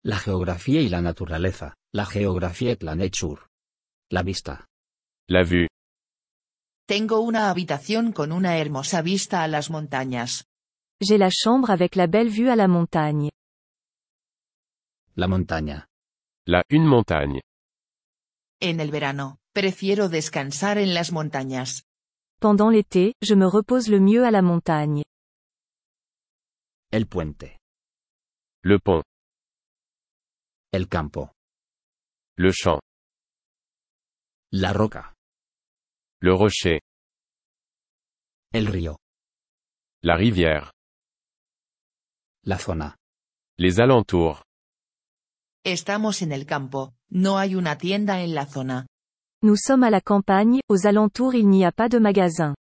La geografía y la naturaleza, la geografía et la nature. La vista. La vue. Tengo una habitación con una hermosa vista a las montañas. J'ai la chambre avec la belle vue à la montagne. La montaña. Une montagne. En el verano, prefiero descansar en las montañas. Pendant l'été, je me repose le mieux à la montagne. El puente. Le pont. El campo. Le champ. La roca. Le rocher. El río. La rivière. La zona. Les alentours. Estamos en el campo, no hay una tienda en la zona. Nous sommes à la campagne, aux alentours il n'y a pas de magasin.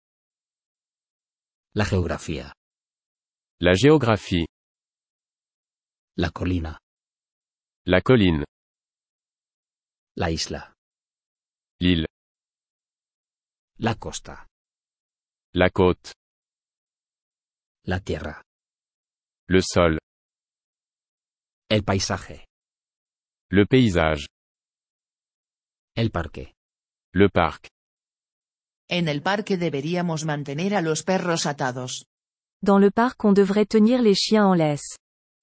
La geografía. La géographie. La colina. La colline. La isla. L'île. La costa. La côte. La tierra. Le sol. El paisaje. Le paysage. El parque. Le parc. En el parque deberíamos mantener a los perros atados. Dans le parc on devrait tenir les chiens en laisse.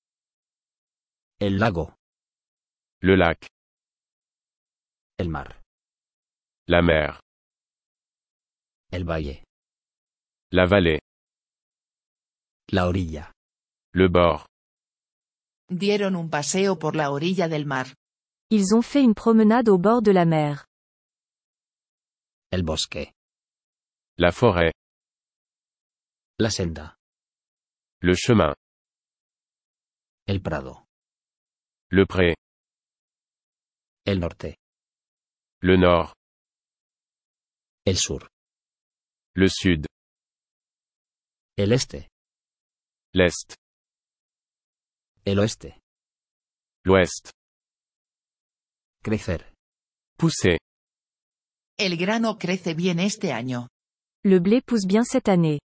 El lago. Le lac. El mar. La mer. El valle. La vallée. La orilla. Le bord. Dieron un paseo por la orilla del mar. Ils ont fait une promenade au bord de la mer. El bosque. La forêt. La senda. Le chemin. El prado. Le pré. El norte. Le nord. El sur. Le sud. El este. L'est. El oeste. L'ouest. Crecer. Pousser. El grano crece bien este año. Le blé pousse bien cette année.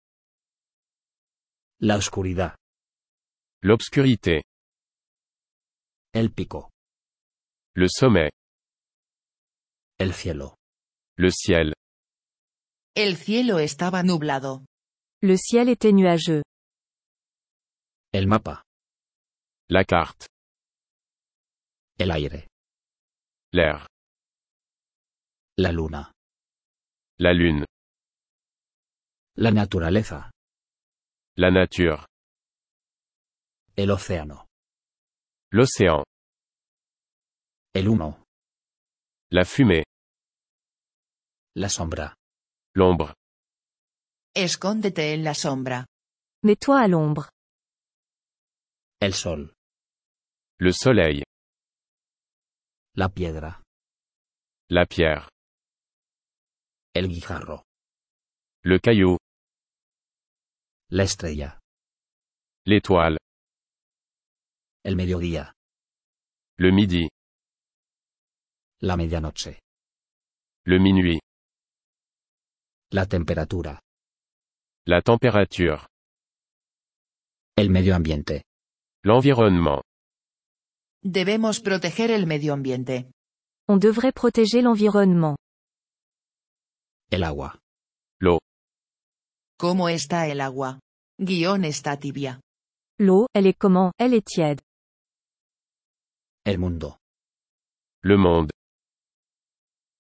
La oscuridad. L'obscurité. El pico. Le sommet. El cielo. Le ciel. El cielo estaba nublado. Le ciel était nuageux. El mapa. La carte. El aire. L'air. La luna. La lune. La naturaleza. La nature. El océano. L'océan. El humo. La fumée. La sombra. L'ombre. Escóndete en la sombra. Mets-toi à l'ombre. El sol. Le soleil. La piedra. La pierre. El guijarro. Le caillou. La estrella. L'étoile. El mediodía. Le midi. La medianoche. Le minuit. La temperatura. La température. El medio ambiente. L'environnement. Debemos proteger el medio ambiente. On devrait protéger l'environnement. El agua. L'eau. ¿Cómo está el agua? Está tibia. L'eau, elle est comment? Elle est tiède. El mundo. Le monde.